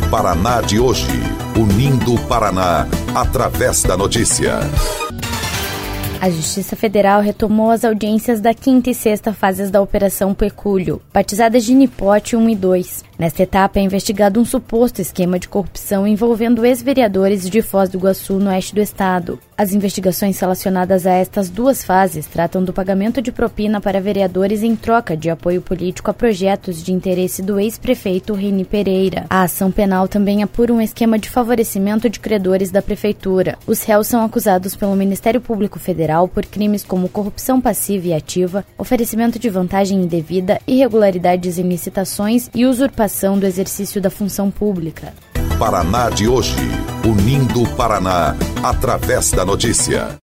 Paraná de hoje, unindo o Paraná através da notícia. A Justiça Federal retomou as audiências da quinta e sexta fases da Operação Pecúlio, batizadas de Nipote 1 e 2. Nesta etapa é investigado um suposto esquema de corrupção envolvendo ex-vereadores de Foz do Iguaçu, no oeste do estado. As investigações relacionadas a estas duas fases tratam do pagamento de propina para vereadores em troca de apoio político a projetos de interesse do ex-prefeito Reni Pereira. A ação penal também apura um esquema de favorecimento de credores da prefeitura. Os réus são acusados pelo Ministério Público Federal por crimes como corrupção passiva e ativa, oferecimento de vantagem indevida, irregularidades em licitações e usurpação do exercício da função pública. Paraná de hoje, unindo o Paraná através da notícia.